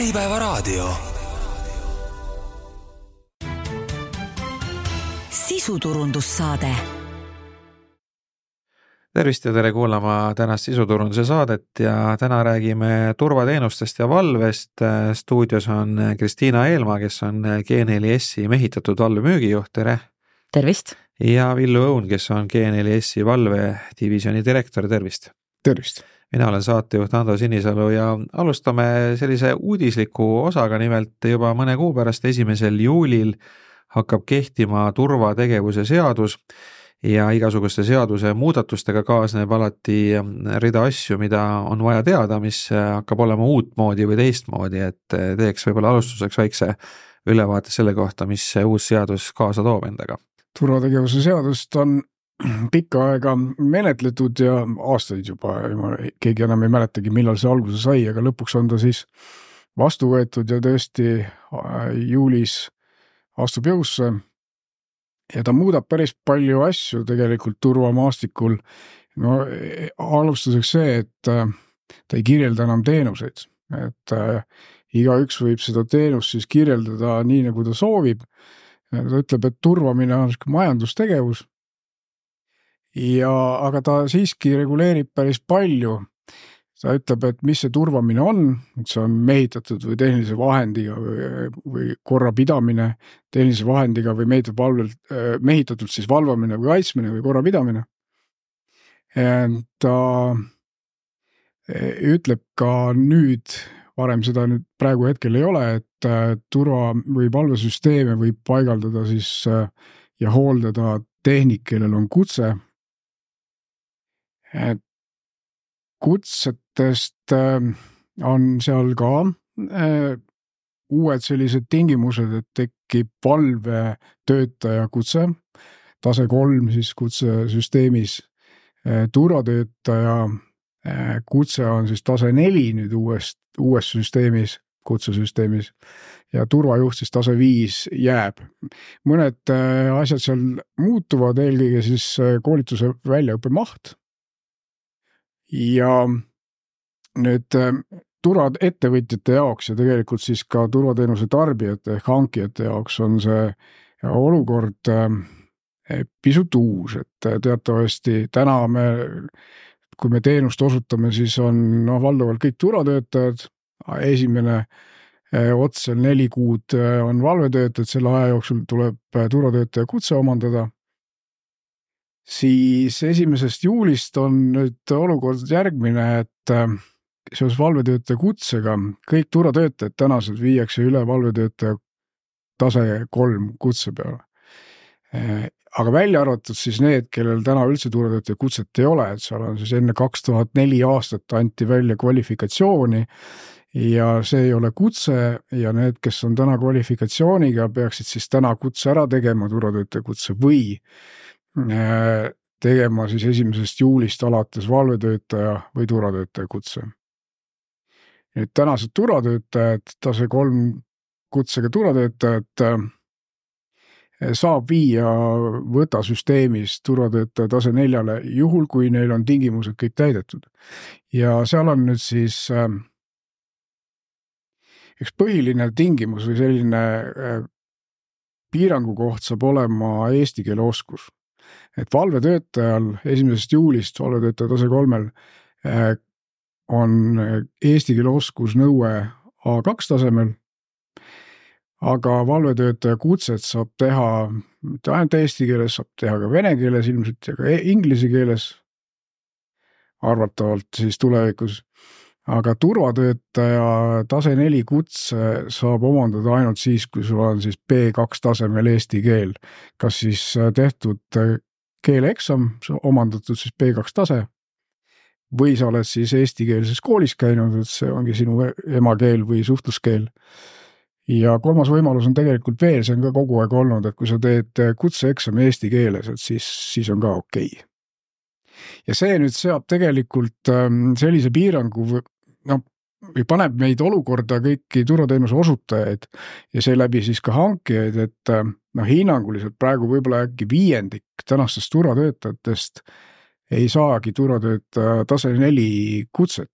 Äripäevaraadio. Sisuturundussaade. Tervist ja tere kuulama tänast sisuturunduse saadet ja täna räägime turvateenustest ja valvest. Stuudios on Kristiina Eelmaa, kes on G4S mehitatud valvemüügijuht. Tere! Tervist! Ja Villu Õun, kes on G4S valvedivisiooni direktor. Tervist! Tervist! Mina olen saatejuht Ando Sinisalu ja alustame sellise uudisliku osaga. Nimelt juba mõne kuu pärast 1. juulil hakkab kehtima turvategevuse seadus ja igasuguste seaduse muudatustega kaasneb alati rida asju, mida on vaja teada, mis hakkab olema uutmoodi või teistmoodi, et teeks võib-olla alustuseks väikse ülevaate selle kohta, mis see uus seadus kaasa toob endaga. Turvategevuse seadust on pikka aega menetletud ja aastaid juba, keegi enam ei mäletagi, millal see alguse sai, aga lõpuks on ta siis vastu võetud ja tõesti juulis astub jõusse. Ja ta muudab päris palju asju tegelikult turvamaastikul. No, alustuseks see, et ta ei kirjelda enam teenuseid. Et igaüks võib seda teenust siis kirjeldada nii, nagu ta soovib. Ta ütleb, et turvamine on majandustegevus. Aga ta siiski reguleerib päris palju. Ta ütleb, et mis see turvamine on, et see on mehitatud või tehnilise vahendiga või korrapidamine tehnilise vahendiga või mehitatud siis valvamine või kaitsmine või korrapidamine. Ta ütleb ka nüüd, varem seda nüüd praegu hetkel ei ole, et turva- või valvesüsteeme võib paigaldada siis ja hooldada tehnik, kellel on kutse. Kutsetest on seal ka uued sellised tingimused, et tekib valvetöötaja kutse, tase 3 siis kutsesüsteemis, turvatöötaja kutse on siis tase 4 nüüd uues süsteemis, kutsesüsteemis ja turvajuht siis tase 5 jääb. Mõned asjad seal muutuvad, eelkõige siis koolituse väljaõppe maht. Ja nüüd turvaettevõtjate jaoks ja tegelikult siis ka turvateenuse tarbijate ehk hankijate jaoks on see olukord pisut uus, et teatavasti täna kui me teenust osutame, siis on valdavalt kõik turvatöötajad. Esimene otsel 4 kuud on valvetöötajad, selle aja jooksul tuleb turvatöötaja kutse omandada. Siis 1. juulist on nüüd olukord järgmine, et seoses valvetöötaja kutsega kõik turvatöötajad tänased viiakse üle valvetöötaja tase 3 kutse peale. Aga välja arvatud siis need, kellel täna üldse turvatöötaja kutset ei ole, et seal on siis enne 2004 aastat anti välja kvalifikatsiooni ja see ei ole kutse ja need, kes on täna kvalifikatsiooniga, peaksid siis täna kutse ära tegema, turvatöötaja kutse või tegema siis 1. juulist alates valvetöötaja või turvatöötaja kutse. Nüüd tänased turvatöötajad, tase 3 kutsega turvatöötajad saab viia võtasüsteemis turvatöötaja tase 4 juhul, kui neil on tingimused kõik täidetud. Ja seal on nüüd siis üks põhiline tingimus või selline piirangu koht saab olema eesti keele oskus. Et valvetöötajal 1. juulist valvetöötaja tase 3 on eesti keele oskus nõue A2 tasemel, aga valvetöötaja kutset saab teha mitte ainult eesti keeles, saab teha ka vene keeles ilmselt ja ka inglise keeles, arvatavalt siis tulevikus. Aga turvatöötaja tase 4 kutse saab omandada ainult siis, kui sul on siis B2 tasemel eesti keel. Kas siis tehtud keeleeksam, omandatud siis B2 tase, või sa oled siis eestikeelses koolis käinud, et see ongi sinu emakeel või suhtluskeel. Ja kolmas võimalus on tegelikult veel, see on ka kogu aeg olnud, et kui sa teed kutseeksami eesti keeles, et siis on ka okei. Ja see nüüd seab tegelikult sellise piirangu või paneb meid olukorda kõiki turvateenuse osutajaid ja seeläbi siis ka hankijaid, et hinnanguliselt praegu võib-olla äkki 5% tänastest turvatöötajatest ei saagi turvatöötaja tase 4 kutset.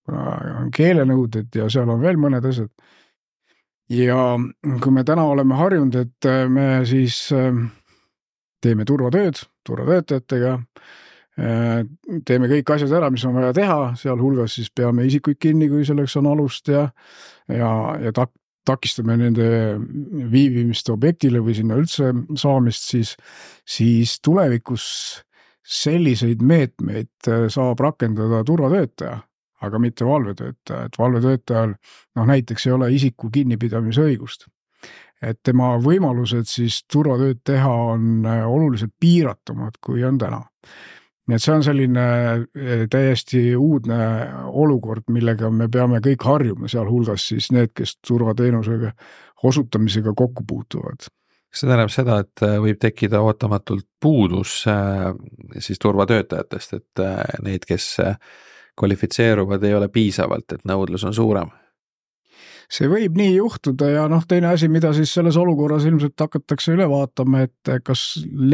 on keelenõuded ja seal on veel mõned asjad. Ja kui me täna oleme harjunud, et me siis teeme turvatöötajatega, teeme kõik asjad ära, mis on vaja teha, sealhulgas siis peame isikuid kinni, kui selleks on alust ja takistame nende viibimist objektile või sinna üldse saamist, siis tulevikus selliseid meetmeid saab rakendada turvatöötaja, aga mitte valvetöötaja, et valvetöötajal näiteks ei ole isiku kinnipidamise õigust. Et tema võimalused siis turvatööd teha on oluliselt piiratumad, kui on täna. Nii et see on selline täiesti uudne olukord, millega me peame kõik harjuma, sealhulgas siis need, kes turvateenusega osutamisega kokku puutuvad. See tähendab seda, et võib tekkida ootamatult puudus siis turvatöötajatest, et neid, kes kvalifitseeruvad, ei ole piisavalt, et nõudlus on suurem. See võib nii juhtuda ja teine asi, mida siis selles olukorras ilmselt hakatakse üle vaatama, et kas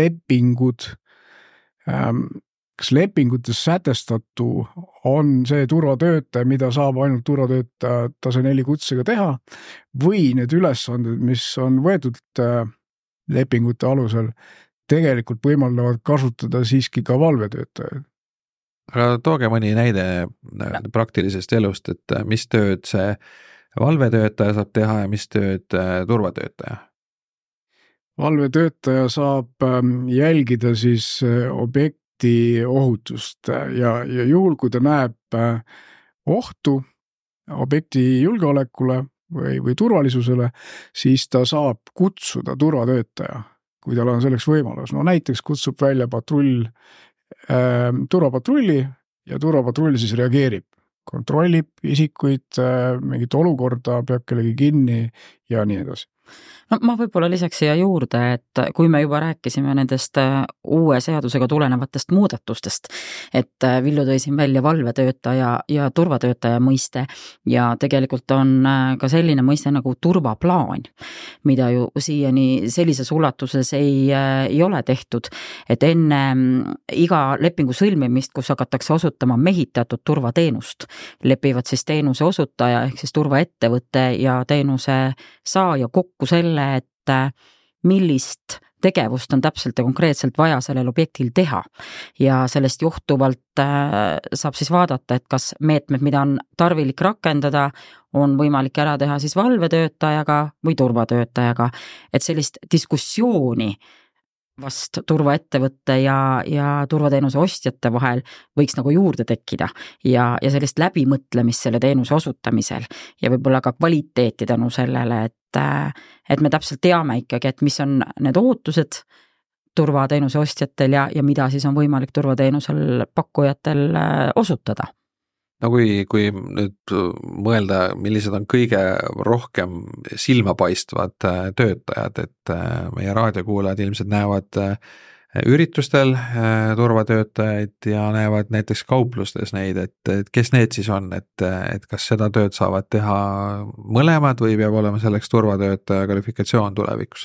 lepingutes sätestatu on see turvatöötaja, mida saab ainult turvatöötaja tase 4 kutsega teha, või need ülesanded, mis on võetud lepingute alusel, tegelikult võimaldavad kasutada siiski ka valvetöötajaid. Aga tooge mõni näide praktilisest elust, et mis tööd see valvetöötaja saab teha ja mis tööd turvatöötaja? Valvetöötaja saab jälgida siis objekti ohutust ja juhul, kui ta näeb ohtu objekti julgeolekule või turvalisusele, siis ta saab kutsuda turvatöötaja, kui tal on selleks võimalus. Näiteks kutsub välja turvapatrulli ja turvapatrull siis reageerib, kontrollib isikuid, mingit olukorda, peab kellegi kinni ja nii edasi. Ma võib-olla lisaks siia juurde, et kui me juba rääkisime nendest uue seadusega tulenevatest muudatustest, et Villu tõi siin välja valvetöötaja ja turvatöötaja mõiste ja tegelikult on ka selline mõiste nagu turvaplaan, mida ju siiani sellises ulatuses ei ole tehtud, et enne iga lepingu sõlmimist, kus hakatakse osutama mehitatud turvateenust, lepivad siis teenuse osutaja ehk siis turvaettevõte ja teenuse saaja kokku selle, et millist tegevust on täpselt ja konkreetselt vaja sellel objektil teha ja sellest johtuvalt saab siis vaadata, et kas meetmed, mida on tarvilik rakendada, on võimalik ära teha siis valvetöötajaga või turvatöötajaga, et sellist diskussiooni vast turvaettevõtte ja turvateenuse ostjate vahel võiks nagu juurde tekkida ja sellist läbimõtlemist selle teenuse osutamisel ja võib-olla ka kvaliteeti tänu sellele, et me täpselt teame ikkagi, et mis on need ootused turvateenuse ostjatel ja mida siis on võimalik turvateenusel pakkujatel osutada. No kui nüüd mõelda, millised on kõige rohkem silmapaistvad töötajad, et meie raadiokuulajad ilmselt näevad üritustel turvatöötajaid ja näevad näiteks kauplustes neid, et kes need siis on, et kas seda tööd saavad teha mõlemad või peab olema selleks turvatöötaja kvalifikatsioon tulevikus?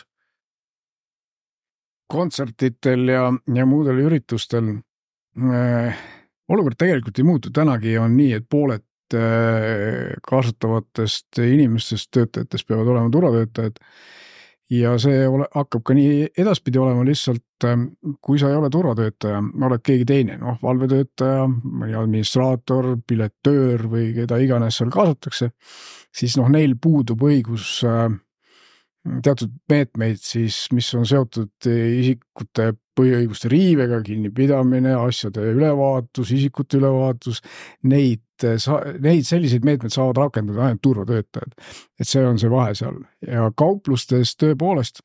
Kontsertitel ja muudel üritustel olukord tegelikult ei muutu, tänagi on nii, et pooled kasutavatest inimestest, töötajatest peavad olema turvatöötajad ja see hakkab ka nii edaspidi olema lihtsalt, kui sa ei ole turvatöötaja, oled keegi teine, valvetöötaja, mõni administraator, piletöör või keda iganes seal kaasatakse, siis neil puudub õigus teatud meetmeid siis, mis on seotud isikute põhiõiguste riivega, kinnipidamine, asjade ülevaatus, isikute ülevaatus, neid selliseid meetmeid saavad rakendada ainult turvatöötajad. Et see on see vahe seal. Ja kauplustes tõepoolest,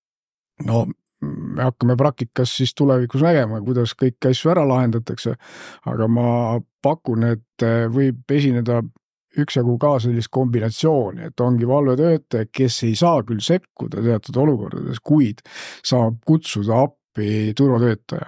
me hakkame praktikas siis tulevikus nägema, kuidas kõik asju ära lahendatakse, aga ma pakun, et võib esineda üksjagu ka sellist kombinatsiooni, et ongi valvetöötaja, kes ei saa küll sekkuda teatud olukordades, kuid saab kutsuda appi turvatöötaja.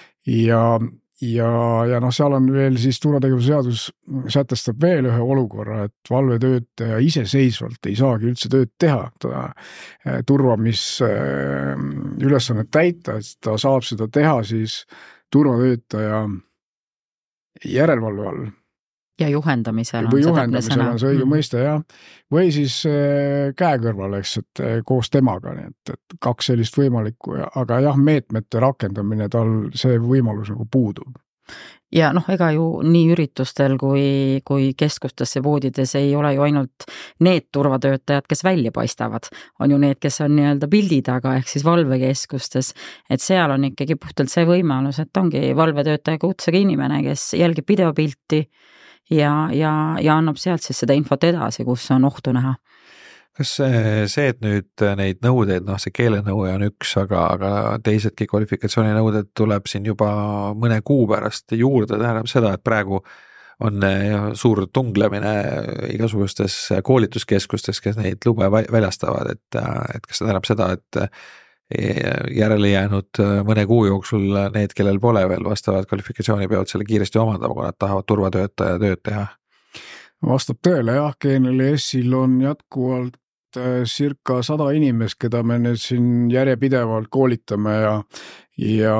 Ja seal on veel siis turvategevuse seadus sätestab veel ühe olukorra, et valvetöötaja iseseisvalt ei saagi üldse tööd teha, ta turvamisülesannet täita, et ta saab seda teha siis turvatöötaja järelevalve all. ja juhendamisel on või see täpne juhendamisel sõna. on see õige mõiste, jah. Või siis käe kõrval, eks, et koos temaga, nii et 2 sellist võimalikku, aga jah, meetmete rakendamine tal see võimalus nagu puudub. Ja ega ju nii üritustel kui keskustes ja poodides ei ole ju ainult need turvatöötajad, kes välja paistavad. On ju need, kes on nii-öelda pildi taga ehk siis valvekeskustes, et seal on ikkagi puhtalt see võimalus, et ongi valvetöötaja kutsega inimene, kes jälgib videopilti ja annab sealt siis seda infot edasi, kus on ohtu näha. Kas see, et nüüd neid nõudeid, see keelenõue on üks, aga teisedki kvalifikatsiooninõuded tuleb siin juba mõne kuu pärast juurde, tähendab seda, et praegu on suur tunglemine igasugustes koolituskeskustes, kes neid lube väljastavad, et kas see tähendab seda, et järele jäänud mõne kuu jooksul need, kellel pole veel vastavad kvalifikatsiooni, peavad selle kiiresti omandama, kui nad tahavad turvatöötaja tööd teha? Vastab tõele, jah, GNLS-il on jätkuvalt circa 100 inimest, keda me nüüd siin järjepidevalt koolitame ja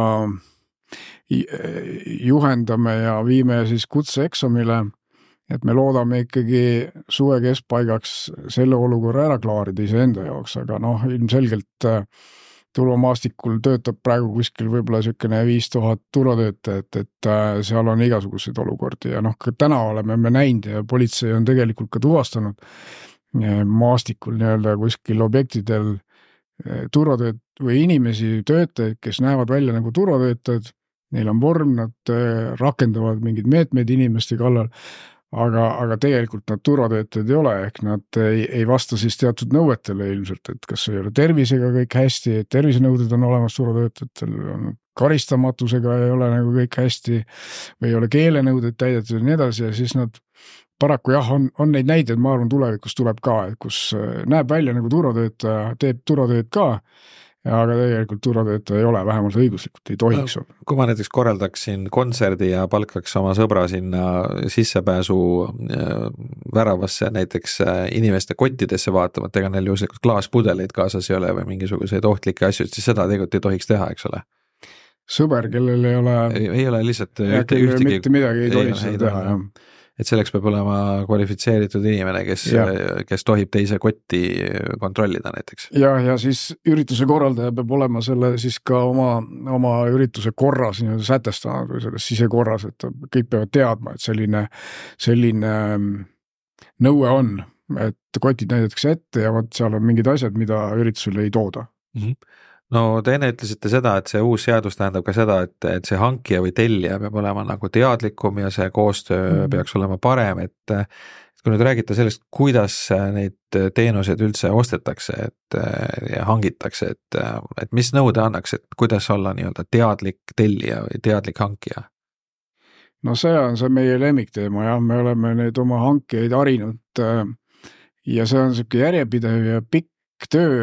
juhendame ja viime siis kutseeksamile, et me loodame ikkagi suve keskpaigaks selle olukorra ära klaarida iseenda jaoks, aga ilmselgelt turvamaastikul töötab praegu kuskil võib-olla selline 5000 turvatöötajat, et seal on igasuguseid olukordi ja ka täna oleme me näinud ja politsei on tegelikult ka tuvastanud maastikul nii-öelda kuskil objektidel turvatööd või inimesi, töötajaid, kes näevad välja nagu turvatöötajad, neil on vorm, nad rakendavad mingeid meetmeid inimeste kallal, aga tegelikult nad turvatöötajad ei ole, ehk nad ei vasta siis teatud nõuetele ilmselt, et kas ei ole tervisega kõik hästi, et tervisenõuded on olemas turvatöötajatel, karistamatusega ei ole nagu kõik hästi või ei ole keelenõuded täidetud ja nii edasi ja siis nad paraku jah, on neid näideid, ma arvan, tulevikus tuleb ka, et kus näeb välja nagu turvatöötaja, teeb turvatööd ka, aga tegelikult turvatöötaja ei ole, vähemalt õiguslikult ei tohiks olla. Kui ma näiteks korraldaksin kontserdi ja palkaks oma sõbra sinna sissepääsu väravasse näiteks inimeste kottidesse vaatama, et ega neil juhuslikult klaaspudeleid kaasas ei ole või mingisuguseid ohtlikke asju, siis seda tegelikult ei tohiks teha, eks ole? Sõber, kellel ei ole lihtsalt mitte midagi ei tohiks teha, jah. Et selleks peab olema kvalifitseeritud inimene, kes tohib teise kotti kontrollida näiteks. Ja siis ürituse korraldaja peab olema selle siis ka oma ürituse korras sätestanud või selles sisekorras, et kõik peavad teadma, et selline nõue on, et kotid näidatakse ette ja seal on mingid asjad, mida üritusele ei tooda. No te enne ütlesite seda, et see uus seadus tähendab ka seda, et see hankija või tellija peab olema nagu teadlikum ja see koostöö peaks olema parem, et kui nüüd räägite sellest, kuidas neid teenuseid üldse ostetakse ja hangitakse, et mis nõude annaks, et kuidas olla nii-öelda teadlik tellija või teadlik hankija? No see on see meie lemmikteema, jah, me oleme neid oma hankijaid harinud ja see on selline järjepidev ja pikk töö,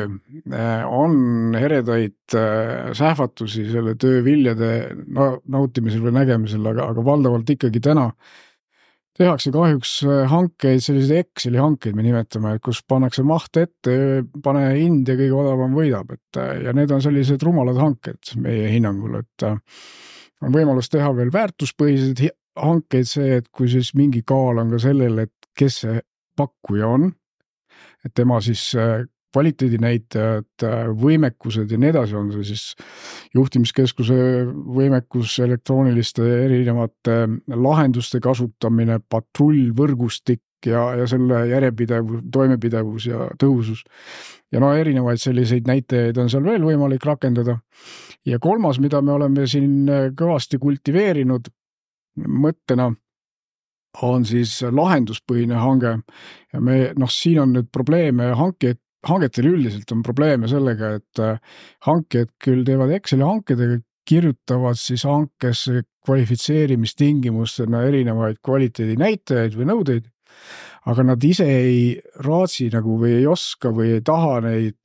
on heredaid sähvatusi selle töö viljade nautimisel või nägemisel, aga valdavalt ikkagi täna tehakse kahjuks hankeid, selliseid Exceli hankeid me nimetame, et kus pannakse maht ette, pane hind ja kõige odavam võidab, ja need on sellised rumalad hanked meie hinnangul, et on võimalus teha veel väärtuspõhiseid hankeid, see, et kui siis mingi kaal on ka sellel, et kes see pakkuja on, et tema siis kvaliteedinäitajad, võimekused ja nii edasi, on see siis juhtimiskeskuse võimekus, elektrooniliste erinevate lahenduste kasutamine, patrullvõrgustik ja selle toimepidevus ja tõhusus. Ja erinevaid selliseid näitajaid on seal veel võimalik rakendada. Ja kolmas, mida me oleme siin kõvasti kultiveerinud mõttena, on siis lahenduspõhine hange. Ja siin on nüüd probleeme hangetel üldiselt on probleeme sellega, et hanked küll teevad Exceli hankedega, kirjutavad siis hankesse kvalifitseerimistingimustena erinevaid kvaliteedinäitajaid või nõudeid, aga nad ise ei raatsi nagu või ei oska või ei taha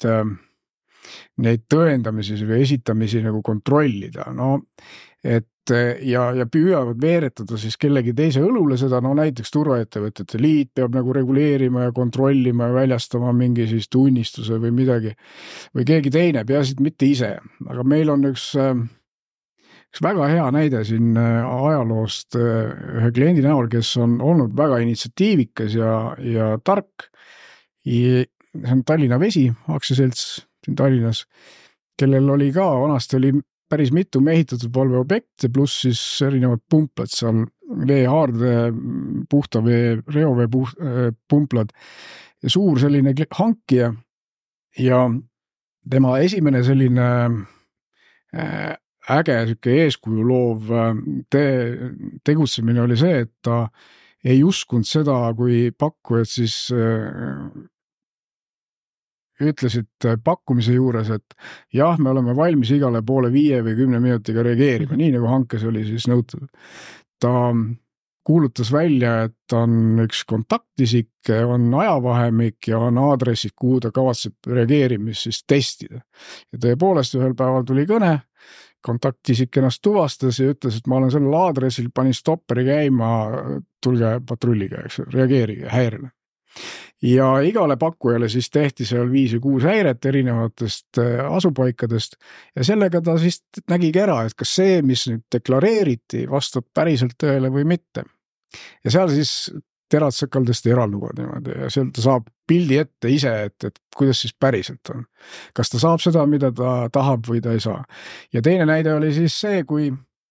neid tõendamisi või esitamisi nagu kontrollida. Ja püüavad veeretada siis kellegi teise õlule seda, näiteks turvaettevõtete liit peab nagu reguleerima ja kontrollima ja väljastama mingi siis tunnistuse või midagi või keegi teine, peaasi mitte ise, aga meil on üks üks väga hea näide siin ajaloost ühe kliendi näol, kes on olnud väga initsiatiivikas ja tark. See on Tallinna Vesi aktsiaselts siin Tallinnas, kellel oli ka, vanasti oli päris mitu mehitatud valveobjekte, pluss siis erinevad pumplad seal, veehaarde, puhta vee, reovee pumplad ja suur selline hankija ja tema esimene selline äge eeskuju loov tegutsemine oli see, et ta ei uskunud seda, kui pakkujad siis ütlesid pakkumise juures, et jah, me oleme valmis igale poole 5 või 10 minutiga reageerima, nii nagu hankes oli siis nõutud. Ta kuulutas välja, et on üks kontaktisik, on ajavahemik ja on aadressid, kuhu ta kavatseb reageerimist siis testida. Ja tõepoolest ühel päeval tuli kõne, kontaktisik ennast tuvastas ja ütles, et ma olen sellel aadressil, panin stopperi käima, tulge patrulliga, eks, reageerige häirele. Ja igale pakkujale siis tehti seal 5 või 6 häiret erinevatest asupaikadest ja sellega ta siis nägigi ära, et kas see, mis nüüd deklareeriti, vastab päriselt tõele või mitte. Ja seal siis terad sõkaldest eralduvad niimoodi ja seal ta saab pildi ette ise, et kuidas siis päriselt on. Kas ta saab seda, mida ta tahab või ta ei saa. Ja teine näide oli siis see, kui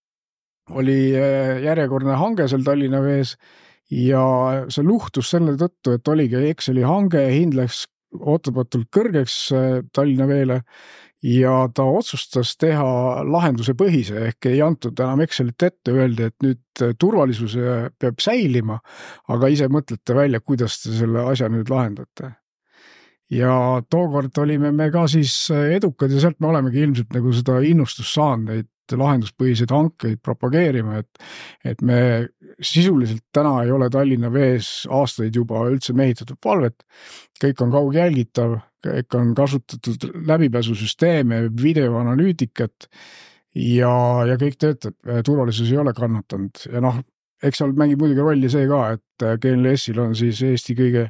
oli järjekordne hange seal Tallinna Vees ja see luhtus selle tõttu, et oligi Exceli hange, hind läks ootamatult kõrgeks Tallinna Veele ja ta otsustas teha lahenduse põhise ehk ei antud enam Excelit ette, öeldi, et nüüd turvalisuse peab säilima, aga ise mõtlete välja, kuidas te selle asja nüüd lahendate. Ja tookord olime me ka siis edukad ja sealt me olemegi ilmselt nagu seda innustust saanud neid lahenduspõhiseid hankeid propageerima, et me sisuliselt täna ei ole Tallinna Vees aastaid juba üldse mehitatud valvet, kõik on kaugjälgitav, kõik on kasutatud läbipääsusüsteeme, videoanalüütikat ja kõik töötab, turvalisus ei ole kannatanud ja noh, eks seal mängib muidugi rolli see ka, et GNLS-il on siis Eesti kõige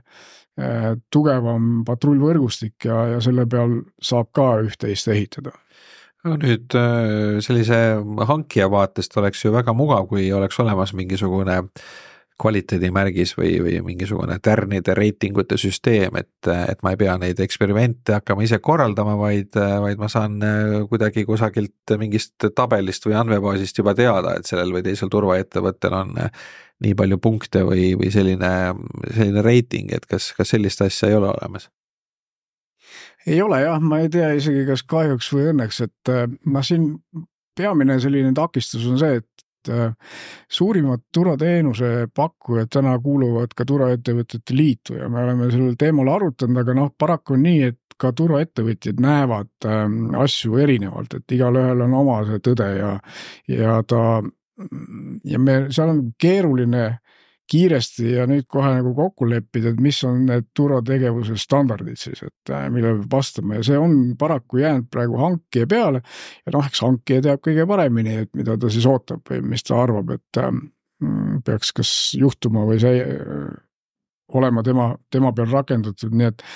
tugevam patrullvõrgustik ja selle peal saab ka üht-teist ehitada. No nüüd sellise hankija vaatest oleks ju väga mugav, kui oleks olemas mingisugune kvaliteedimärgis või mingisugune tärnide reitingute süsteem, et ma ei pea neid eksperimente hakkama ise korraldama, vaid ma saan kuidagi kusagilt mingist tabelist või andmebaasist juba teada, et sellel või teisel turvaettevõttel on nii palju punkte või selline reiting, et kas sellist asja ei ole olemas? Ei ole jah, ma ei tea isegi kas kahjuks või õnneks, et siin peamine selline takistus on see, et suurimad turvateenuse pakkujad täna kuuluvad ka turvaettevõtete liitu ja me oleme sellel teemal arutanud, aga paraku on nii, et ka turvaettevõtjad näevad asju erinevalt, et igalühel on oma see tõde ja seal on keeruline kiiresti ja nüüd kohe nagu kokku leppida, et mis on need turvategevuse standardid siis, et mille vastame ja see on paraku jäänud praegu hankija peale ja eks hankija teab kõige paremini, et mida ta siis ootab või mis ta arvab, et peaks kas juhtuma või see olema tema peal rakendatud, nii et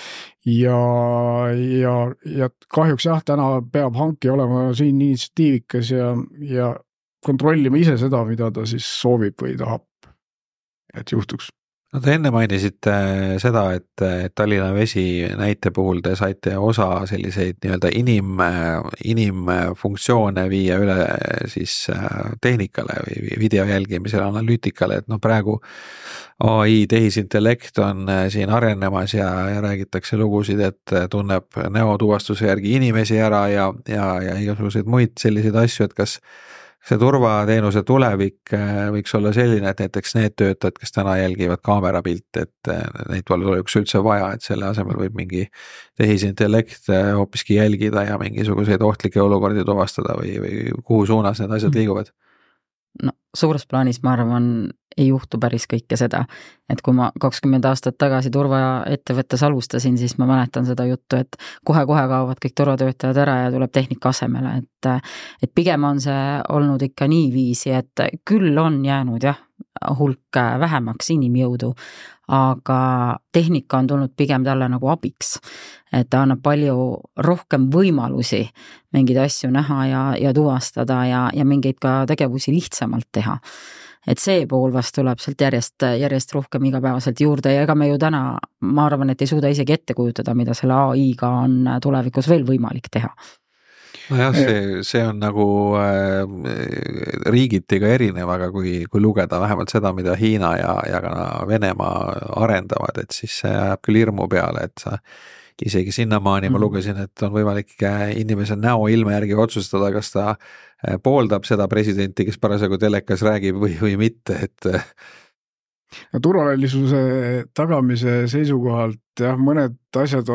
ja kahjuks jah, täna peab hankija olema siin initsiatiivikas ja kontrollima ise seda, mida ta siis soovib või tahab, et juhtuks. No te enne mainisite seda, et Tallinna Vesi näite puhul te saite osa selliseid nii-öelda inimfunktsioone viia üle siis tehnikale või video jälgimisele, analüütikale, et praegu AI tehisintellekt on siin arenemas ja räägitakse lugusid, et tunneb näotuvastuse järgi inimesi ära ja igasuguseid muid selliseid asju, et kas see turvateenuse tulevik võiks olla selline, et näiteks need töötajad, kes täna jälgivad kaamerapilte, et neid oleks üldse vaja, et selle asemel võib mingi tehisintellekt hoopiski jälgida ja mingisuguseid ohtlikke olukordi tuvastada või kuhu suunas need asjad liiguvad? No suures plaanis ma arvan, ei juhtu päris kõike seda, et kui ma 20 aastat tagasi turvaettevõttes alustasin, siis ma mäletan seda juttu, et kohe-kohe kaovad kõik turvatöötajad ära ja tuleb tehnika asemele, et pigem on see olnud ikka nii viisi, et küll on jäänud jah, hulk vähemaks inimjõudu, aga tehnika on tulnud pigem talle nagu abiks, et ta annab palju rohkem võimalusi mingeid asju näha ja tuvastada ja mingeid ka tegevusi lihtsamalt teha. Et see pool vast tuleb sealt järjest rohkem igapäevaselt juurde ja ega me ju täna, ma arvan, et ei suuda isegi ette kujutada, mida selle AI-ga on tulevikus veel võimalik teha. Nojah, see on nagu riigiti ka erinev, aga kui lugeda vähemalt seda, mida Hiina ja ka Venemaa arendavad, et siis see ajab küll hirmu peale, et sa isegi sinnamaani ma lugesin, et on võimalik inimese näoilme järgi otsustada, kas ta pooldab seda presidenti, kes parasjagu telekas räägib või mitte, et no, turvalisuse tagamise seisukohalt jah, mõned asjad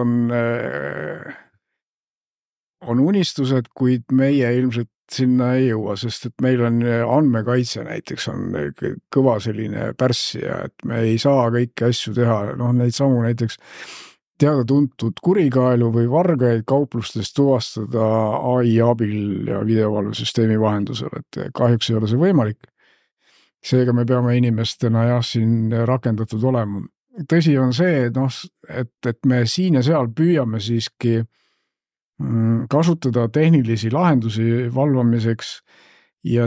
on unistused, kuid meie ilmselt sinna ei jõua, sest et meil on andmekaitse näiteks on kõva selline pärssija, et me ei saa kõiki asju teha, neid samu näiteks teada-tuntud kurikaelu või vargaid kauplustest tuvastada AI abil ja videovalvesüsteemi vahendusel, et kahjuks ei ole see võimalik. Seega me peame inimestena siin rakendatud olema. Tõsi on see, et me siin ja seal püüame siiski kasutada tehnilisi lahendusi valvamiseks ja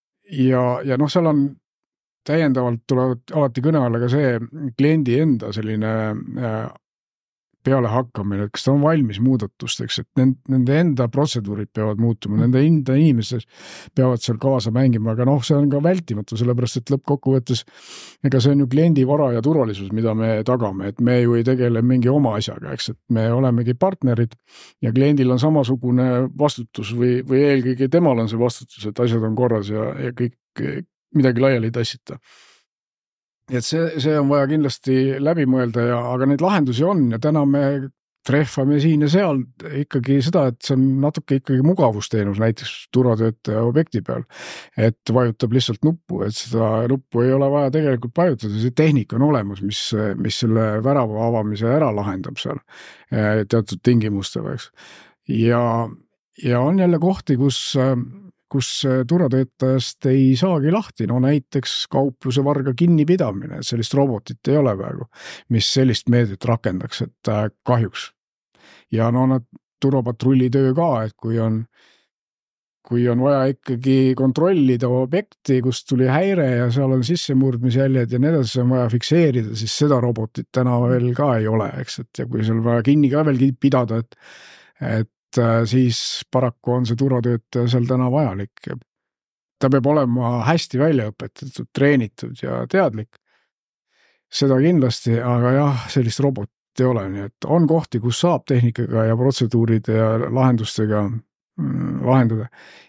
seal on täiendavalt tulevad alati kõne alla ka see kliendi enda selline peale hakkamine, et kas ta on valmis muudatusteks, et nende enda protseduurid peavad muutuma, nende enda inimesed peavad seal kaasa mängima, aga see on ka vältimatu, sellepärast et lõppkokkuvõttes ega see on ju kliendi vara ja turvalisus, mida me tagame, et me ju ei tegele mingi oma asjaga, eks, et me olemegi partnerid ja kliendil on samasugune vastutus või eelkõige temal on see vastutus, et asjad on korras ja kõik midagi laiali ei tassita. Et see on vaja kindlasti läbi mõelda aga neid lahendusi on ja täna me trehvame siin ja seal ikkagi seda, et see on natuke ikkagi mugavusteenus näiteks turvatöötaja objekti peal, et vajutab lihtsalt nuppu, et seda nuppu ei ole vaja tegelikult vajutada, see tehnika on olemas, mis selle värava avamise ära lahendab seal teatud tingimustel, eks. Ja on jälle kohti, kus turvatöötajast ei saagi lahti, näiteks kaupluse varga kinnipidamine, et sellist robotit ei ole praegu, mis sellist meedet rakendaks, et kahjuks. Ja nad turvapatrulli töö ka, et kui on vaja ikkagi kontrollida objekti, kust tuli häire ja seal on sissemurdmisjäljed ja nii edasi on vaja fikseerida, siis seda robotit täna veel ka ei ole, eks, et ja kui seal vaja kinni ka veel pidada, et siis paraku on see turvatöötaja seal täna vajalik. Ta peab olema hästi välja õpetatud, treenitud ja teadlik. Seda kindlasti, aga jah, sellist robotit ei ole, nii et on kohti, kus saab tehnikaga ja protseduuride ja lahendustega lahendada.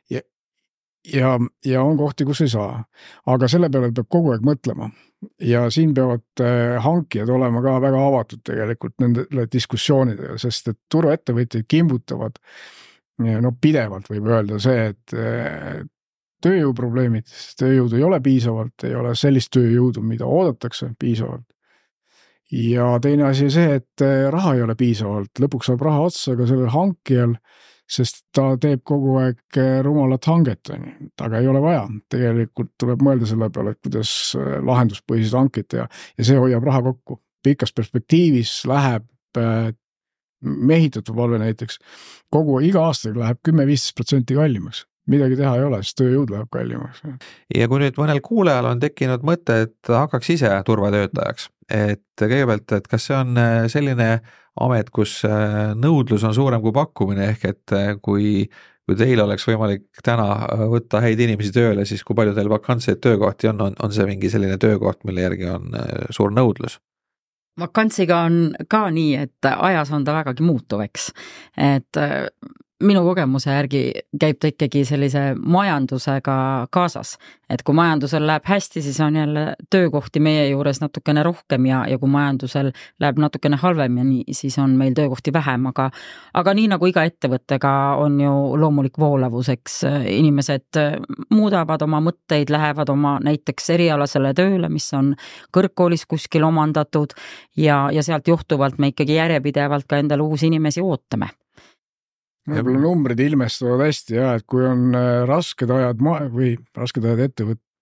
Ja on kohti, kus ei saa. Aga selle peale peab kogu aeg mõtlema. Ja siin peavad hankijad olema ka väga avatud tegelikult nendele diskussioonidele, sest et turvaettevõtjad kimbutavad pidevalt võib öelda see, et tööjõuprobleemid, tööjõudu ei ole piisavalt, ei ole sellist tööjõudu, mida oodatakse piisavalt. Ja teine asi see, et raha ei ole piisavalt, lõpuks saab raha otsa ka sellel hankijal, sest ta teeb kogu aeg rumalat hanget, aga ei ole vaja. Tegelikult tuleb mõelda selle peale, et kuidas lahenduspõhised hanked teha ja see hoiab raha kokku. Pikas perspektiivis läheb mehitatud valve näiteks iga aastaga läheb 10-15% kallimaks. Midagi teha ei ole, sest tööjõud läheb kallimaks. Ja kui nüüd mõnel kuulejal on tekkinud mõte, et hakkaks ise turvatöötajaks, et kõigepealt, et kas see on selline amet, kus nõudlus on suurem kui pakkumine, ehk et kui teil oleks võimalik täna võtta häid inimesi tööle, siis kui palju teil vakantseid töökohti on see mingi selline töökoht, mille järgi on suur nõudlus? Vakantsiga on ka nii, et ajas on ta vägagi muutuv, eks. Et minu kogemuse järgi käib ta ikkagi sellise majandusega kaasas, et kui majandusel läheb hästi, siis on jälle töökohti meie juures natukene rohkem ja kui majandusel läheb natukene halvemini, siis on meil töökohti vähem, aga nii nagu iga ettevõttega on ju loomulik voolavuseks, inimesed muudavad oma mõtteid, lähevad oma näiteks erialasele tööle, mis on kõrgkoolis kuskil omandatud ja sealt johtuvalt me ikkagi järjepidevalt ka endale uusi inimesi ootame. Võib-olla numbrid ilmestuvad hästi, et kui on rasked ajad ettevõtlusel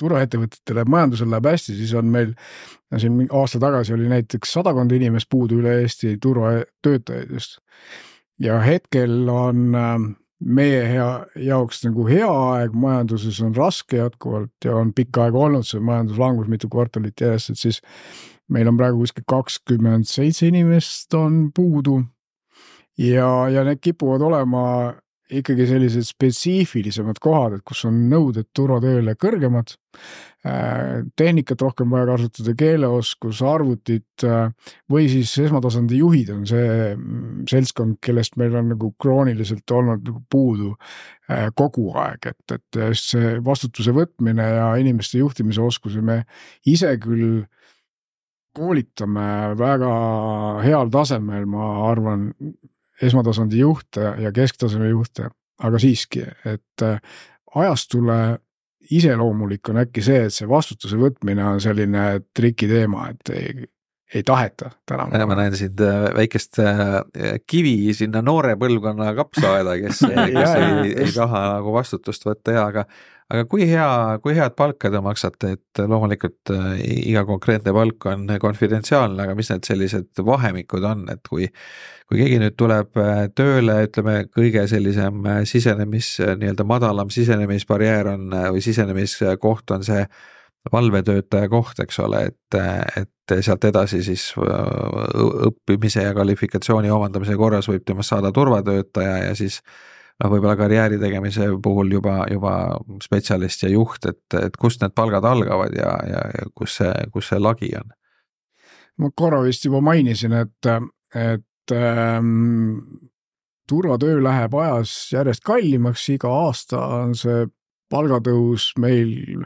turvaettevõtetele majandusel läheb hästi, siis on meil siin aasta tagasi oli näiteks 100 inimest puudu üle Eesti turvatöötajaid just. Ja hetkel on meie jaoks nagu hea aeg, majanduses on raske jätkuvalt ja on pikka aega olnud see majanduslangus mitu kvartalit järjest, et siis meil on praegu kuskil 27 inimest on puudu ja need kipuvad olema ikkagi sellised spetsiifilisemad kohad, et kus on nõuded turvatööle kõrgemad, tehnikat rohkem vaja kasutada, keeleoskus, arvutit või siis esmatasandi juhid on see seltskond, kellest meil on nagu krooniliselt olnud nagu puudu kogu aeg, et see vastutuse võtmine ja inimeste juhtimise oskuse me ise küll koolitame väga heal tasemel, ma arvan, esmatasandi juhte ja kesktaseme juhte, aga siiski, et ajastule iseloomulik on äkki see, et see vastutuse võtmine on selline triki teema, et ei taheta täna. Ma näen siin väikest kivi sinna noore põlvkonna kapsaaeda, kes ei taha nagu vastutust võtta aga kui head palka te maksate, et loomulikult iga konkreetne palk on konfidentsiaalne, aga mis need sellised vahemikud on, et kui keegi nüüd tuleb tööle, ütleme kõige sellisem nii-öelda madalam sisenemisbarjäär on või sisenemiskoht on see valvetöötaja koht, eks ole, et sealt edasi siis õppimise ja kvalifikatsiooni omandamise korras võib temast saada turvatöötaja ja siis võib-olla karjääri tegemise puhul juba spetsialist ja juht, et kust need palgad algavad ja kus see lagi on? Ma korra vist juba mainisin, et turvatöö läheb ajas järjest kallimaks, iga aasta on see palgatõus meil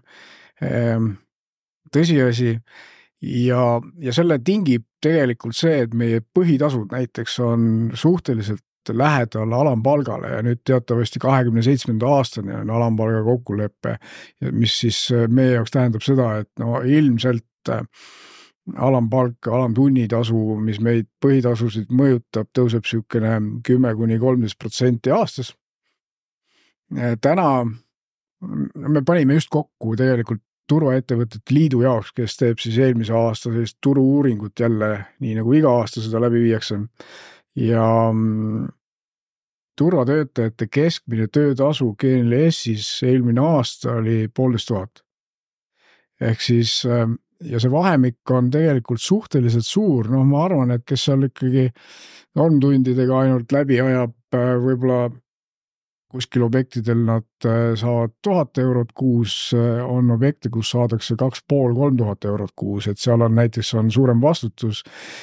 tõsiasi ja selle tingib tegelikult see, et meie põhitasud näiteks on suhteliselt lähedal alampalgale ja nüüd teatavasti 27. aastani on alampalga kokkulepe, mis siis meie jaoks tähendab seda, et no ilmselt alampalk, alamtunnitasu, mis meid põhitasusid mõjutab, tõuseb sükene 10–13% aastas. Täna me panime just kokku tegelikult turvaettevõtete liidu jaoks, kes teeb siis eelmise aasta sellist turu-uuringut jälle, nii nagu iga aasta seda läbi viiakse. Ja turvatöötajate keskmine töötasu GNLS-is eelmine aasta oli 1500. Ehk siis, ja see vahemik on tegelikult suhteliselt suur, ma arvan, et kes seal ikkagi normtundidega ainult läbi ajab, võib-olla kuskil objektidel nad saavad 1000 eurot kuus, on objekte, kus saadakse 2500–3000 eurot kuus, et seal on näiteks suurem vastutus,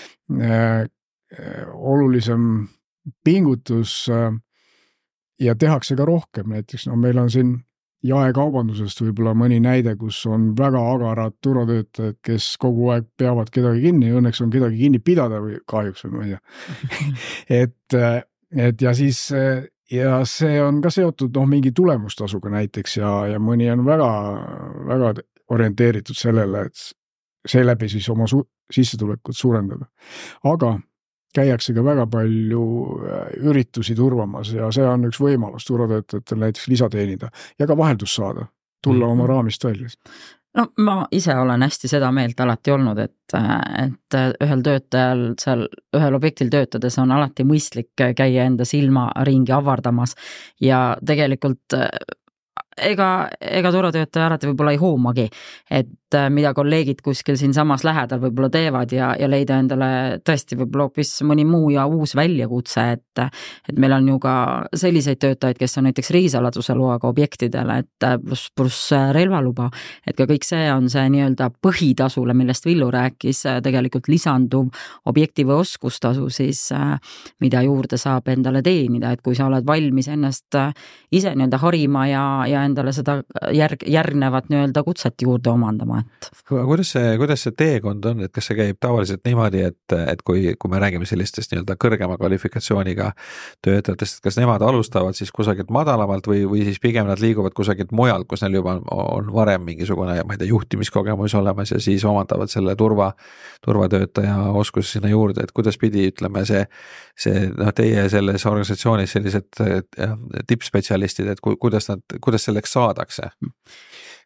olulisem pingutus ja tehakse ka rohkem, näiteks meil on siin jaekaubandusest võib-olla mõni näide, kus on väga agarad turvatöötajad, kes kogu aeg peavad kedagi kinni, õnneks on kedagi kinni pidada või kahjuks või ma ei tea. Et ja siis ja see on ka seotud mingi tulemustasuga näiteks ja mõni on väga, väga orienteeritud sellele, et seeläbi siis oma sissetulekut suurendada. Aga käiakse ka väga palju üritusi turvamas ja see on üks võimalus turvatöötajatel näiteks lisateenida ja ka vaheldus saada, tulla oma raamist välja. No ma ise olen hästi seda meelt alati olnud, et ühel töötajal seal ühel objektil töötades on alati mõistlik käia enda silma ringi avardamas ja tegelikult ega turvatöötaja alati võib-olla ei hoomagi, et mida kolleegid kuskil siin samas lähedal võib-olla teevad ja leida endale tõesti võib-olla hoopis mõni muu ja uus väljakutse, et meil on ju ka selliseid töötajaid, kes on näiteks riigisaladuse loaga objektidele, et pluss relvaluba, et ka kõik see on see nii-öelda põhitasule, millest Villu rääkis, tegelikult lisanduv objekti või oskustasu siis, mida juurde saab endale teenida, et kui sa oled valmis ennast ise nii-öelda harima ja endale seda järgnevat nii-öelda kutset juurde omandama. Kuidas see teekond on, et kas see käib tavaliselt niimoodi, et kui me räägime sellistest nii-öelda kõrgema kvalifikatsiooniga töötajatest, kas nemad alustavad siis kusagilt madalamalt või siis pigem nad liiguvad kusagilt mujalt, kus neil juba on varem mingisugune, ma ei tea, juhtimiskogemus olemas ja siis omandavad selle turvatöötaja oskuse sinna juurde, et kuidas pidi, ütleme, teie selles organisatsioonis sellised tippspetsialistid, et kuidas selleks saadakse?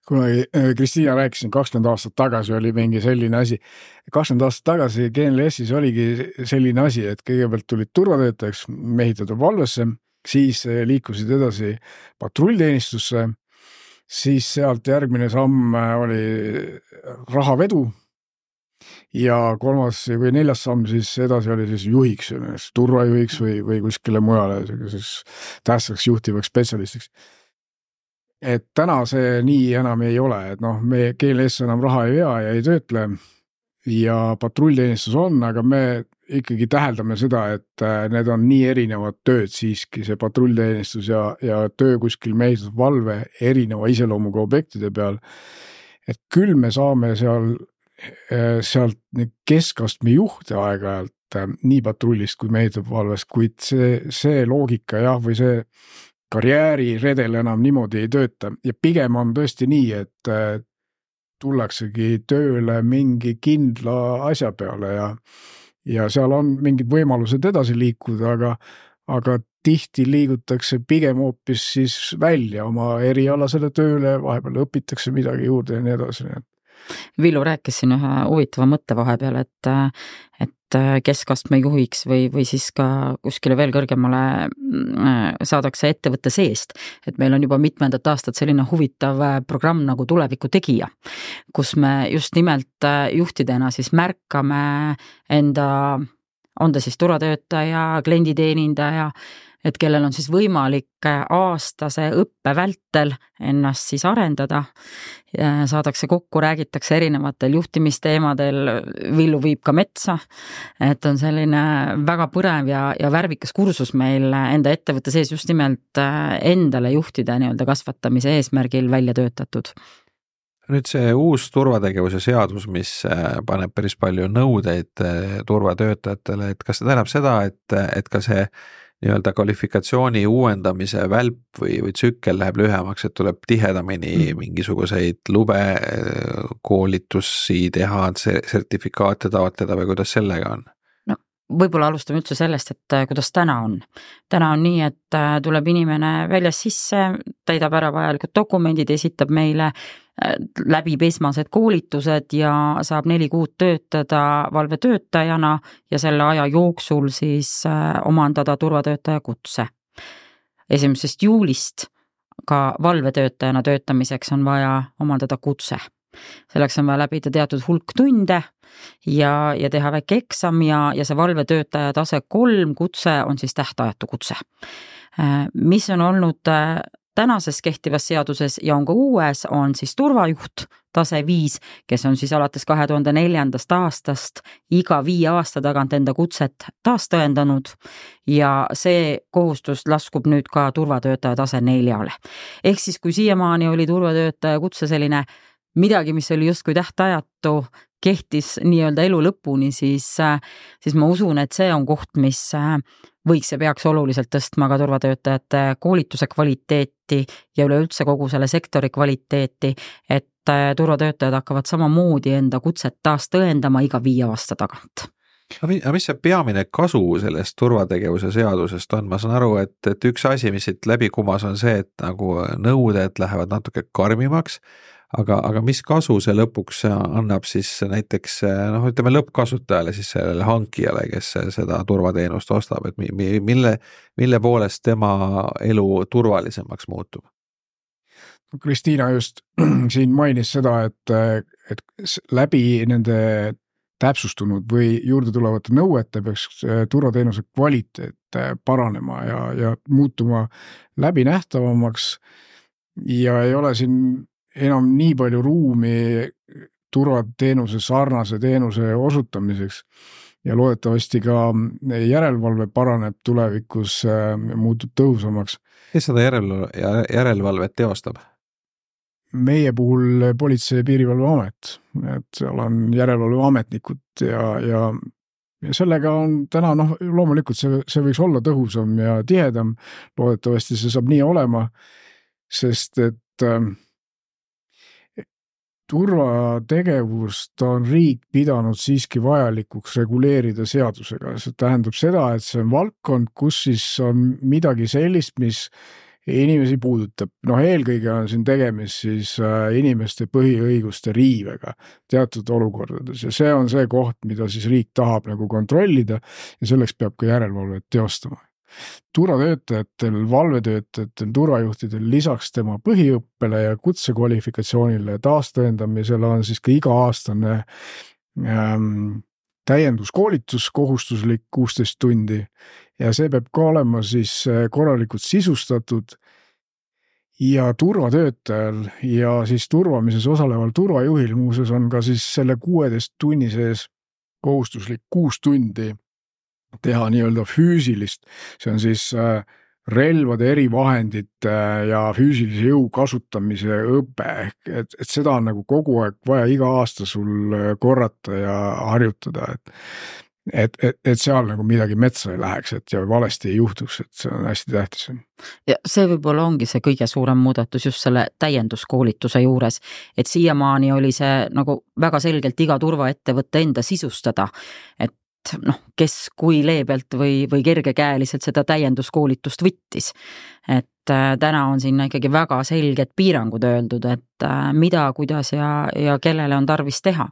kunagi Kristiina rääkisin, 20 aastat tagasi oli mingi selline asi. 20 aastat tagasi GNLS-is oligi selline asi, et kõigepealt tulid turvatöötajaks mehitatud valvesse, siis liikusid edasi patrullteenistusse, siis sealt järgmine samm oli rahavedu ja kolmas või neljas samm siis edasi oli siis juhiks, turvajuhiks või kuskile mujale tähtsaks juhtivaks spetsialistiks. Et täna see nii enam ei ole, et noh, me GLS enam raha ei vea ja ei töötle ja patrullteenistus on, aga me ikkagi täheldame seda, et need on nii erinevad tööd siiski, see patrullteenistus ja töö kuskil mehitatud valve erineva iseloomuga objektide peal. Et küll me saame sealt keskastme juhte aeg-ajalt nii patrullist kui mehitatud valvest, kuid see loogika jah, või see karjääriredel enam niimoodi ei tööta ja pigem on tõesti nii, et tullaksegi tööle mingi kindla asja peale ja seal on mingid võimalused edasi liikuda, aga tihti liigutakse pigem hoopis siis välja oma erialasele tööle, vahepeal õpitakse midagi juurde ja nii edasi. Villu rääkis siin ühe huvitava mõtte vahepeal, et keskastme juhiks või siis ka kuskile veel kõrgemale saadakse ettevõtte seest. Et meil on juba mitmendat aastat selline huvitav programm nagu Tuleviku tegija, kus me just nimelt juhtidena siis märkame enda, on ta siis turvatöötaja, klienditeenindaja, et kellel on siis võimalik aastase õppe vältel ennast siis arendada. Saadakse kokku, räägitakse erinevatel juhtimisteemadel, Villu viib ka metsa, et on selline väga põnev ja värvikas kursus meil enda ettevõtte sees just nimelt endale juhtide nii-öelda kasvatamise eesmärgil välja töötatud. Nüüd see uus turvategevuse seadus, mis paneb päris palju nõudeid turvatöötajatele, et kas see tähendab seda, et ka see nii-öelda kvalifikatsiooni uuendamise välp või tsükkel läheb lühemaks, et tuleb tihedamini mingisuguseid lube, koolitusi teha, sertifikaate taotleda või kuidas sellega on? No, võib-olla alustame üldse sellest, et kuidas täna on. Täna on nii, et tuleb inimene väljas sisse, täidab ära vajalikud dokumendid, esitab meile läbib esmased koolitused ja saab 4 kuud töötada valvetöötajana ja selle aja jooksul siis omandada turvatöötaja kutse. 1. juulist ka valvetöötajana töötamiseks on vaja omandada kutse. Selleks on vaja läbida teatud hulk tunde ja teha väike eksam ja see valvetöötaja tase 3 kutse on siis tähtajatu kutse. Mis on olnud tänases kehtivas seaduses ja on ka uues, on siis turvajuht tase 5, kes on siis alates 2004. aastast iga 5 aasta tagant enda kutset taastõendanud ja see kohustus laskub nüüd ka turvatöötaja tase 4-le. Ehk siis kui siiamaani oli turvatöötaja kutse selline midagi, mis oli justkui tähtajatu, kehtis nii-öelda elu lõpuni, siis ma usun, et see on koht, mis võiks ja peaks oluliselt tõstma ka turvatöötajate koolituse kvaliteeti ja üleüldse kogu selle sektori kvaliteeti, et turvatöötajad hakkavad samamoodi enda kutset taas tõendama iga 5 aasta tagant. Aga mis see peamine kasu sellest turvategevuse seadusest on? Ma saan aru, et üks asi, mis siit läbi kumas on see, et nagu nõuded lähevad natuke karmimaks, aga mis kasu see lõpuks annab siis näiteks ütleme lõppkasutajale, siis sellele hankijale, kes seda turvateenust ostab, et mille poolest tema elu turvalisemaks muutub? Kristiina just siin mainis seda, et läbi nende täpsustunud või juurde tulevate nõuete peaks turvateenuse kvaliteet paranema ja muutuma läbinähtavamaks ja ei ole siin enam nii palju ruumi turvateenuse sarnase teenuse osutamiseks ja loodetavasti ka järelevalve paraneb tulevikus, muutub tõhusamaks. Kes seda järelevalvet teostab? Meie puhul Politsei- ja Piirivalveamet, et seal on järelevalveametnikud ja sellega on täna loomulikult see võiks olla tõhusam ja tihedam, loodetavasti see saab nii olema, sest et turvategevust on riik pidanud siiski vajalikuks reguleerida seadusega. See tähendab seda, et see on valdkond, kus siis on midagi sellist, mis inimesi puudutab. Eelkõige on siin tegemist siis inimeste põhiõiguste riivega teatud olukordades ja see on see koht, mida siis riik tahab nagu kontrollida ja selleks peab ka järelevalvet teostama. Turvatöötajatel, valvetöötajatel, turvajuhtidel lisaks tema põhiõppele ja kutsekvalifikatsioonile ja taastõendamisele on siis ka iga-aastane täienduskoolitus kohustuslik 16 tundi ja see peab ka olema siis korralikult sisustatud ja turvatöötajal ja siis turvamises osaleval turvajuhil muuseas on ka siis selle 16 tunni sees kohustuslik 6 tundi teha nii-öelda füüsilist, see on siis relvade, erivahendite ja füüsilise jõu kasutamise õpe, et seda on nagu kogu aeg vaja iga aasta sul korrata ja harjutada, et seal nagu midagi metsa ei läheks, et ja valesti ei juhtuks, et see on hästi tähtis. Ja see võib-olla ongi see kõige suurem muudatus just selle täienduskoolituse juures, et siiamaani oli see nagu väga selgelt iga turvaettevõtte enda sisustada, et kes kui leebelt või kergekäeliselt seda täienduskoolitust võttis. Et täna on sinna ikkagi väga selged piirangud öeldud, et mida, kuidas ja kellele on tarvis teha.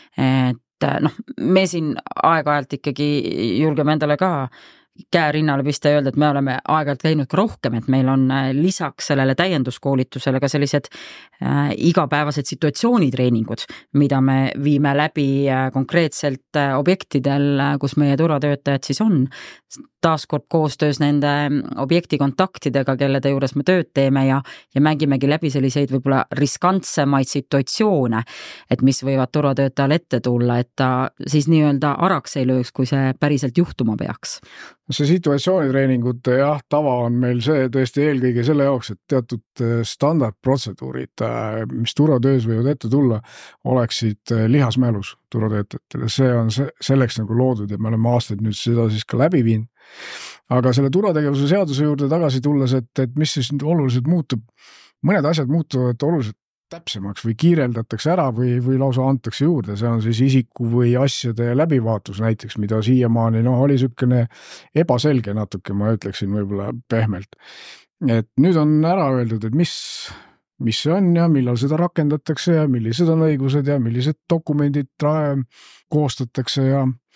Et me siin aeg-ajalt ikkagi julgeme endale ka käe rinnale pista ja öelda, et me oleme aeg-ajalt läinud ka rohkem, et meil on lisaks sellele täienduskoolitusele ka sellised igapäevased situatsioonitreeningud, mida me viime läbi konkreetselt objektidel, kus meie turvatöötajad siis on, taaskord koostöös nende objekti kontaktidega, kellede juures me tööd teeme ja mängimegi läbi selliseid võib-olla riskantsemaid situatsioone, et mis võivad turvatöötajal ette tulla, et ta siis nii-öelda araks ei lööks, kui see päriselt juhtuma peaks. See situatsioonitreeningute tava on meil see tõesti eelkõige selle jaoks, et teatud standardprotseduurid, mis turvatöös võivad ette tulla, oleksid lihasmälus turvatöötajatele. See on selleks nagu loodud ja me oleme aastaid nüüd seda siis ka läbi viinud. Aga selle turvategevuse seaduse juurde tagasi tulles, et mis siis oluliselt muutub, mõned asjad muutuvad oluliselt täpsemaks või kiireldatakse ära või lausa antakse juurde, see on siis isiku või asjade läbivaatus näiteks, mida siiamaani oli sükene ebaselge natuke, ma ütleksin võib-olla pehmelt. Et nüüd on ära öeldud, et mis see on ja millal seda rakendatakse ja millised on õigused ja millised dokumendid koostatakse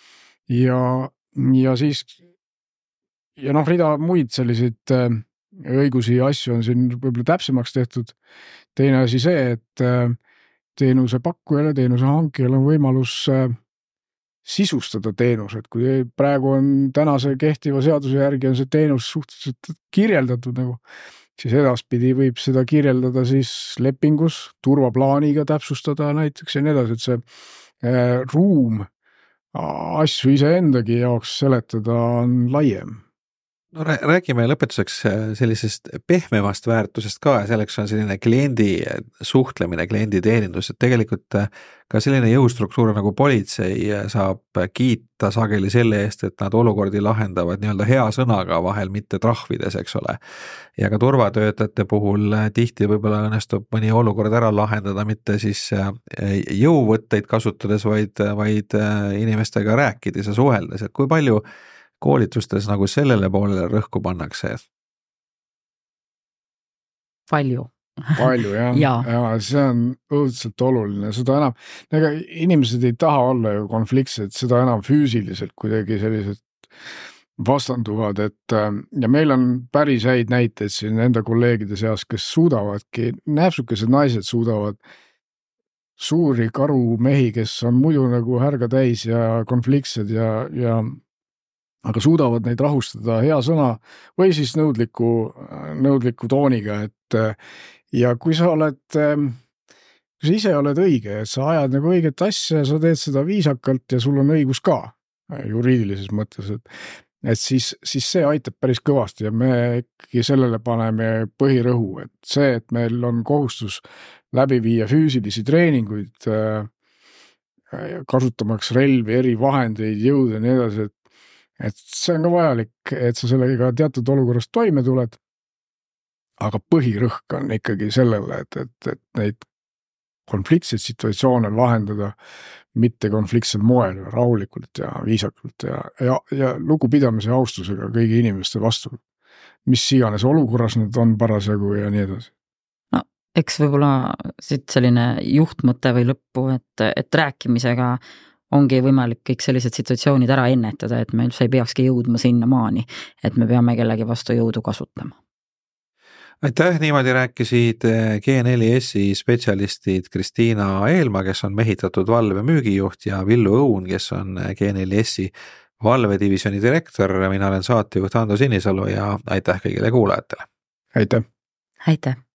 ja siis rida muid selliseid õigusi ja asju on siin võib-olla täpsemaks tehtud. Teine asi see, et teenuse pakkujale, teenuse hankijal on võimalus sisustada teenused, kui praegu on tänase kehtiva seaduse järgi on see teenus suhteliselt kirjeldatud nagu, siis edaspidi võib seda kirjeldada siis lepingus, turvaplaaniga täpsustada näiteks ja nii edasi, et see ruum asju iseendagi jaoks seletada on laiem. No räägime lõpetuseks sellisest pehmemast väärtusest ka ja selleks on selline kliendi suhtlemine, kliendi teenindus, et tegelikult ka selline jõustruktuur nagu politsei saab kiita sageli selle eest, et nad olukordi lahendavad nii-öelda hea sõnaga vahel, mitte trahvides, eks ole. Ja ka turvatöötajate puhul tihti võib-olla õnnestub mõni olukord ära lahendada, mitte siis jõuvõtteid kasutades, vaid inimestega rääkides ja suheldes, et kui palju koolitustes nagu sellele poolele rõhku pannakse? Palju, jah. Ja see on õudselt oluline, seda enam, ega inimesed ei taha olla ju konfliktsed, seda enam füüsiliselt kuidagi sellised vastanduvad, et ja meil on päris häid näiteid siin enda kolleegide seas, kes suudavadki, näpsukesed naised suudavad suuri karumehi, kes on muidu nagu härga täis ja konfliktsed ja aga suudavad neid rahustada hea sõna või siis nõudliku tooniga, et ja kui sa ise oled õige, et sa ajad nagu õiget asja, sa teed seda viisakalt ja sul on õigus ka juriidilises mõttes, et siis see aitab päris kõvasti ja me ikkagi sellele paneme põhirõhu, et see, et meil on kohustus läbi viia füüsilisi treeninguid, kasutamaks relvi, erivahendeid, jõude ja nii edasi, et see on ka vajalik, et sa sellega teatud olukorrast toime tuled, aga põhirõhk on ikkagi sellele, et neid konfliktseid situatsioone lahendada mitte konfliktsel moel, rahulikult ja viisakult ja lugupidamise ja austusega kõigi inimeste vastu. mis iganes olukorras nad on parasjagu ja nii edasi. No eks võib-olla siit selline juhtmõte või lõppu, et rääkimisega ongi võimalik kõik sellised situatsioonid ära ennetada, et me üldse ei peakski jõudma sinna maani, et me peame kellegi vastu jõudu kasutama. Aitäh, niimoodi rääkisid G4S-i spetsialistid Kristiina Eelma, kes on mehitatud valve müügijuht ja Villu Õun, kes on G4S-i valvedivisjoni direktor. Mina olen saatejuht Ando Sinisalu ja aitäh kõigile kuulajatele. Aitäh! Aitäh!